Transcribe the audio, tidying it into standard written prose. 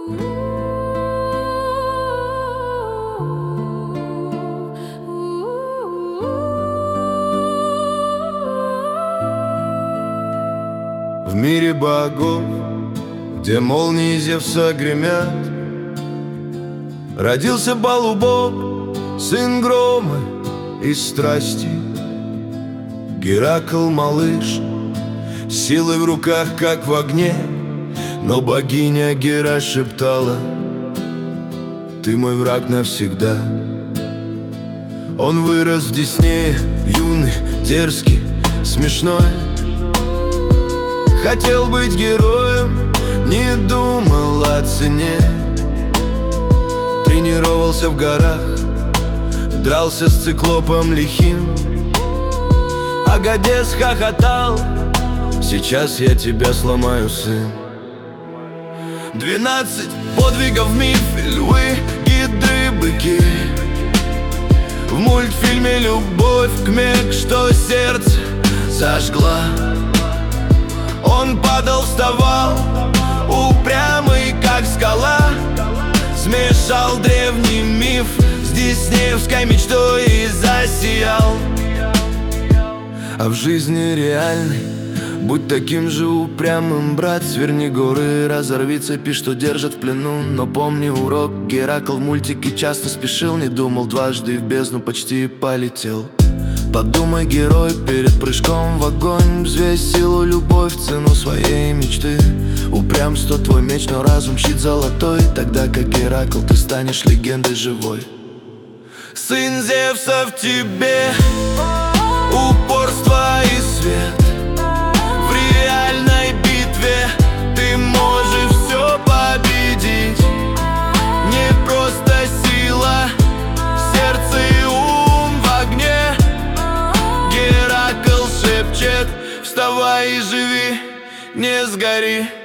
В мире богов, где молнии Зевса гремят, родился полубог, сын грома и страсти. Геракл малыш, силой в руках, как в огне, но богиня Гера шептала: ты мой враг навсегда. Он вырос в Диснее, юный, дерзкий, смешной. Хотел быть героем, не думал о цене. Тренировался в горах, дрался с циклопом лихим. Агадес хохотал: сейчас я тебя сломаю, сын. 12 подвигов в мифе, львы, гидры, быки. В мультфильме любовь к Мег, что сердце зажгла. Он падал, вставал, упрямый, как скала. Смешал древний миф с диснеевской мечтой и засиял. А в жизни реальной будь таким же упрямым, брат. Сверни горы, разорви цепи, что держат в плену. Но помни урок, Геракл в мультике часто спешил. Не думал дважды и в бездну почти полетел. Подумай, герой, перед прыжком в огонь взвесь силу, любовь, цену своей мечты. Упрямство твой меч, но разум щит золотой. Тогда как Геракл ты станешь легендой живой. Сын Зевса в тебе, упорство и свет. В реальной битве ты можешь все победить. Не просто сила, сердце и ум в огне. Геракл шепчет: вставай и живи, не сгори.